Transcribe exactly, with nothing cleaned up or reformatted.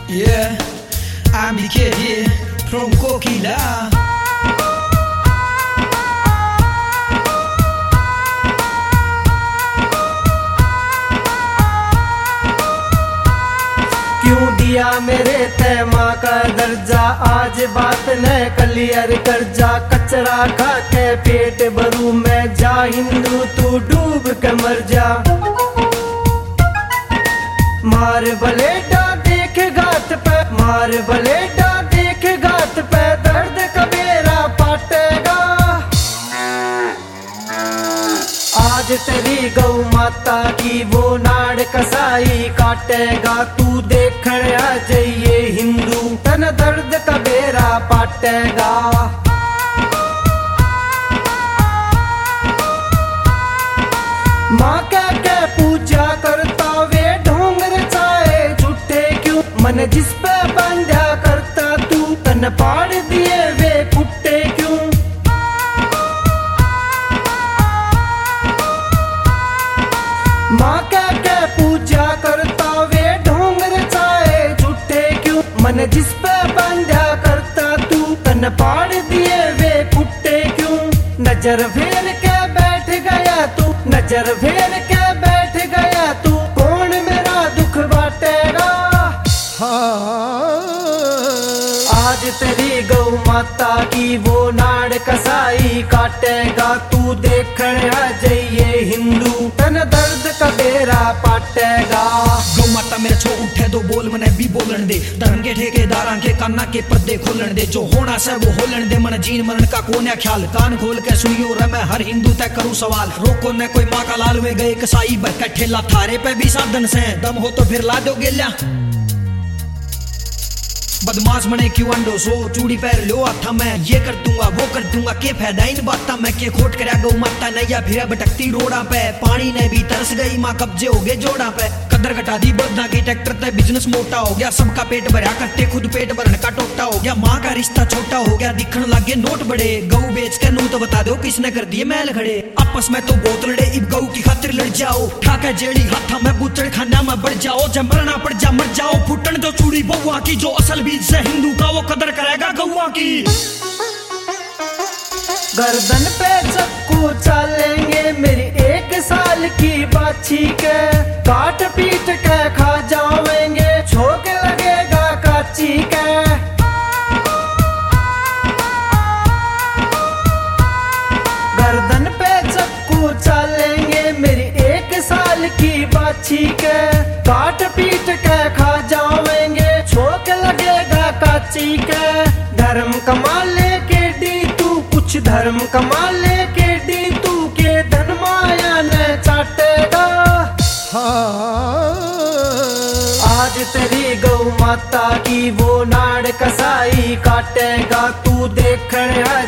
Yeah, I'm the kid here from Kokila. क्यों दिया मेरे तय माँ का दर्जा, आज बात न क्लियर कर जा। कचरा खा के पेट भरू मैं, जा हिंदू तू डूब के मर जा। मार बलेडा देख गात पे, मार बलेडा देख गात पे, दर्द कबेरा पाटेगा। आज तेरी गौ माता की वो नाड़ कसाई काटेगा। तू देखण आ जाइए हिंदू, तन दर्द कबेरा पाटेगा। माँ कह के पूजा करता वे ढोंग रचाए झूठे क्यों, मन जिस पे बांधा करता तू, तन पाड़ दिए वे कुट्टे क्यों। माँ कह के पूजा करता वे ढोंग रचाए झूठे क्यों, मन जिस पे बांधा करता तू, तन पाड़ दिए वे कुट्टे क्यों। नजर फेर के बैठ गया तू, नजर फेर के बैठ गया तू, कौन मेरा दुख बांटेगा। आज तेरी गौ माता की वो नाड़ कसाई काटेगा। तू देखण आ जाइए हिंदू, तन दर्द कबेरा पाटेगा। गौ माता मेरे छो उठे दो बोल मने भी बोलन दे, धर्म के ठेकेदारां के काना के पर्दे खोलन दे। जो होना से वो होलन दे, मन जीन मरण का कोन्या ख्याल। कान खोल के सुनियो रे मैं हर हिंदू तय करूं सवाल। रोको न कोई माँ का लाल वे गए कसाई भर का ठेला, थारे पे भी साधन से दम हो तो फिर ला दो गेल्या। बदमाश बने क्यों अंडो सो, चूड़ी पैर लो आता मैं, ये कर दूंगा वो कर दूंगा, के फायदा इन बाता मैं। के खोट कर गौ माता नैया फिर भटकती रोड़ा पे, पानी ने भी तरस गई माँ कब्जे हो गए जोड़ा पे। कदर घटा दी बदना की ट्रैक्टर ते बिजनेस मोटा हो गया, सबका पेट भरा करते खुद पेट भरने का टोटा हो गया। माँ का रिश्ता छोटा हो गया, दिखने लगे नोट बड़े। गऊ बेच के नू तो बता दो किसने कर दिए मैल खड़े। आपस में तो बहुत लड़े, इब गऊ की खातिर लड़ जाओ। ठाका जेड़ी हाथा में बुचड़ खाना में बढ़ जाओ। जब मरना पड़ जा मर जाओ, फुटन दो चूड़ी बउआ की, जो असल बीज से हिंदू का वो कदर करेगा गौआ की। गर्दन पे चक्कू चालेंगे मेरी एक साल की बाछी के, काट पीट के खा जावेंगे, छोक लगेगा काची के। गर्दन पे चक्कू चालेंगे मेरी एक साल की बाछी के, काट पीट के खा जावेंगे, छोक लगेगा काची के। धर्म कमा ले के डी तू, कुछ धर्म कमा ले के डी तू, के धन माया ने चाटेगा। आज तेरी गौ माता की वो नाड़ कसाई काटेगा। तू देखण आ